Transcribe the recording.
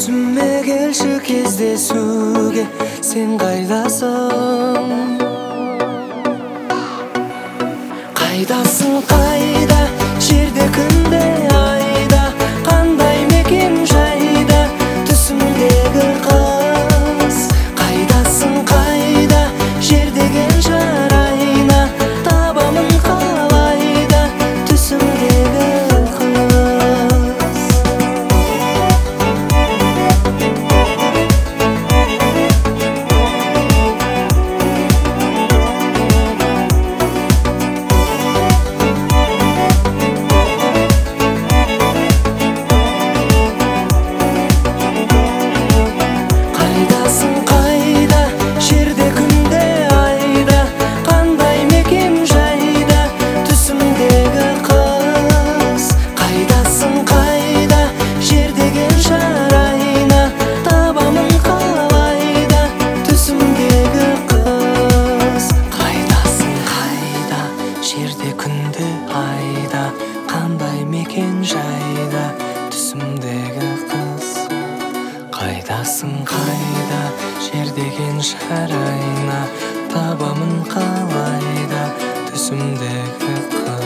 түсіме келші кездесуге, сен қайдасың? Қайдасың, қайда, жерде, күнде, айда, қандай мекен жайда, түсімдегі қыз. Қайдасың, қайда, жер деген жарайна, табамын қалайда, түсімдегі күнде айда, қандай мекен жайда, түсімдегі қыз. Қайдасың, қайда, жер деген жарайна, табамын қалайда, түсімдегі қыз.